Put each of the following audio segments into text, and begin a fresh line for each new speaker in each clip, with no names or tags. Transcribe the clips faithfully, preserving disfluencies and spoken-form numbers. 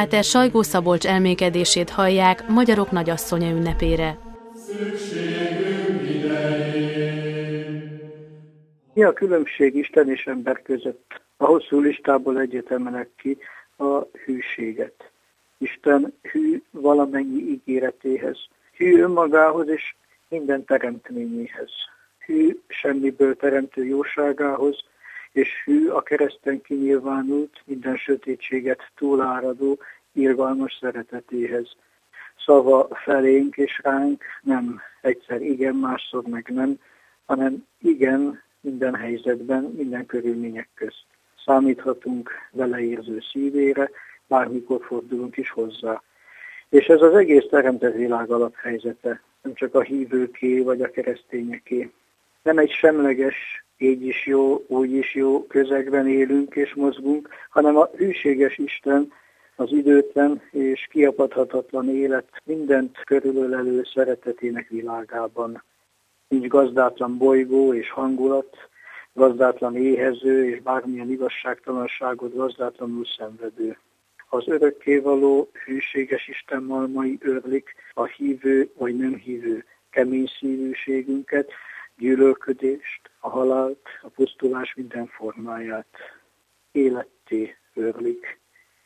Páter Sajgó Szabolcs elmékedését hallják Magyarok Nagyasszonya ünnepére.
Mi a különbség Isten és ember között? A hosszú listából egyet emelek ki, a hűséget. Isten hű valamennyi ígéretéhez, hű önmagához és minden teremtményéhez, hű semmiből teremtő jóságához, és hű a kereszten kinyilvánult, minden sötétséget túláradó, irgalmas szeretetéhez. Szava felénk és ránk nem egyszer igen, másszor meg nem, hanem igen minden helyzetben, minden körülmények közt. Számíthatunk vele érző szívére, bármikor fordulunk is hozzá. És ez az egész teremtett világ alaphelyzete, nem csak a hívőké vagy a keresztényeké. Nem egy semleges, így is jó, úgy is jó közegben élünk és mozgunk, hanem a hűséges Isten az időtlen és kiapadhatatlan élet mindent körülölelő szeretetének világában. Nincs gazdátlan bolygó és hangulat, gazdátlan éhező és bármilyen igazságtalanságot gazdátlanul szenvedő. Az örökkévaló, hűséges Isten malmai őrlik a hívő vagy nem hívő kemény szívűségünket, gyűlölködést, a halált, a pusztulás minden formáját. Életté őrlik.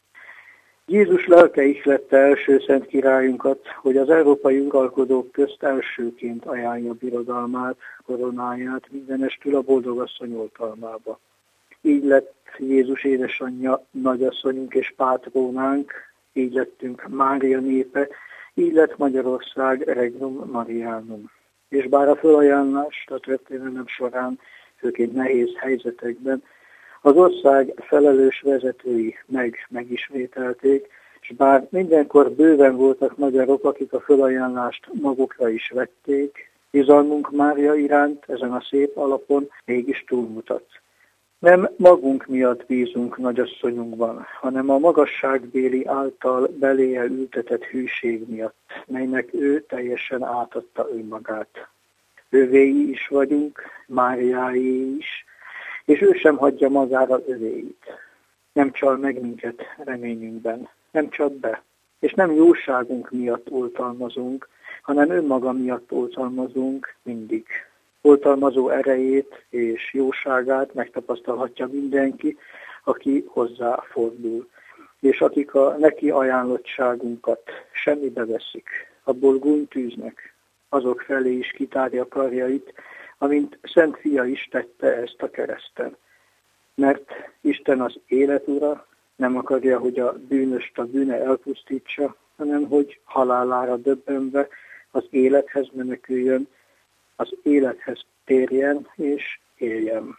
Jézus lelke ihlette első szent királyunkat, hogy az európai uralkodók közt elsőként ajánlja birodalmát, koronáját mindenestül a boldogasszony oltalmába. Így lett Jézus édesanyja nagyasszonyunk és pátrónánk, így lettünk Mária népe, így lett Magyarország Regnum Marianum. És bár a fölajánlást a történelem során, főként nehéz helyzetekben, az ország felelős vezetői meg megismételték, és bár mindenkor bőven voltak magyarok, akik a fölajánlást magukra is vették, bizalmunk Mária iránt ezen a szép alapon mégis túlmutat. Nem magunk miatt bízunk nagyasszonyunkban, hanem a magasságbéli által beléje ültetett hűség miatt, melynek ő teljesen átadta önmagát. Övéi is vagyunk, Máriáé is, és ő sem hagyja magára övéit. Nem csal meg minket reményünkben, nem csap be, és nem jóságunk miatt oltalmazunk, hanem önmaga miatt oltalmazunk mindig. Oltalmazó erejét és jóságát megtapasztalhatja mindenki, aki hozzá fordul, és akik a neki ajánlottságunkat semmibe veszik, abból gúnytűznek, azok felé is kitárja karjait, amint Szent Fia is tette ezt a kereszten. Mert Isten az élet ura, nem akarja, hogy a bűnöst a bűne elpusztítsa, hanem hogy halálára döbbenve az élethez meneküljön, az élethez térjen és éljen.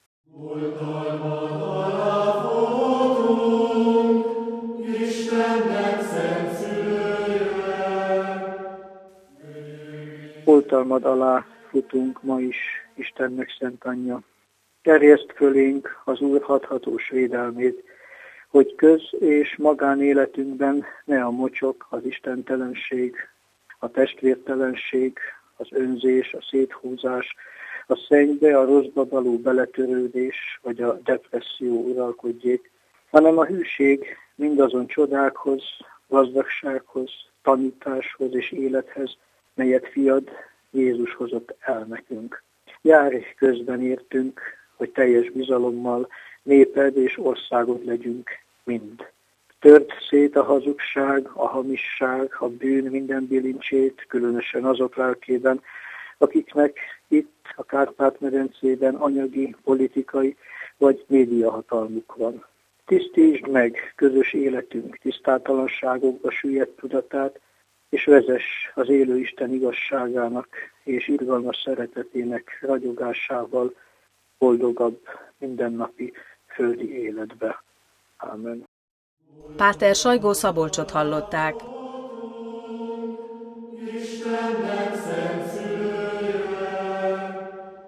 Oltalmad alá futunk ma is, Istennek szent anyja. Terjeszt fölénk az Úr hathatós védelmét, hogy köz- és magánéletünkben ne a mocsok, az istentelenség, a testvértelenség, az önzés, a széthúzás, a szennybe, a rosszba való beletörődés vagy a depresszió uralkodjék, hanem a hűség mindazon csodákhoz, gazdagsághoz, tanításhoz és élethez, melyet fiad Jézus hozott el nekünk. Járj közben értünk, hogy teljes bizalommal néped és országod legyünk mind. Tört szét a hazugság, a hamisság, a bűn minden bilincsét, különösen azok lelkében, akiknek itt a Kárpát-medencében anyagi, politikai vagy médiahatalmuk van. Tisztítsd meg közös életünk tisztátalanságokba süllyedt tudatát, és vezess az élő Isten igazságának és irgalmas szeretetének ragyogásával boldogabb mindennapi földi életbe. Ámen.
Páter Sajgó Szabolcsot hallották.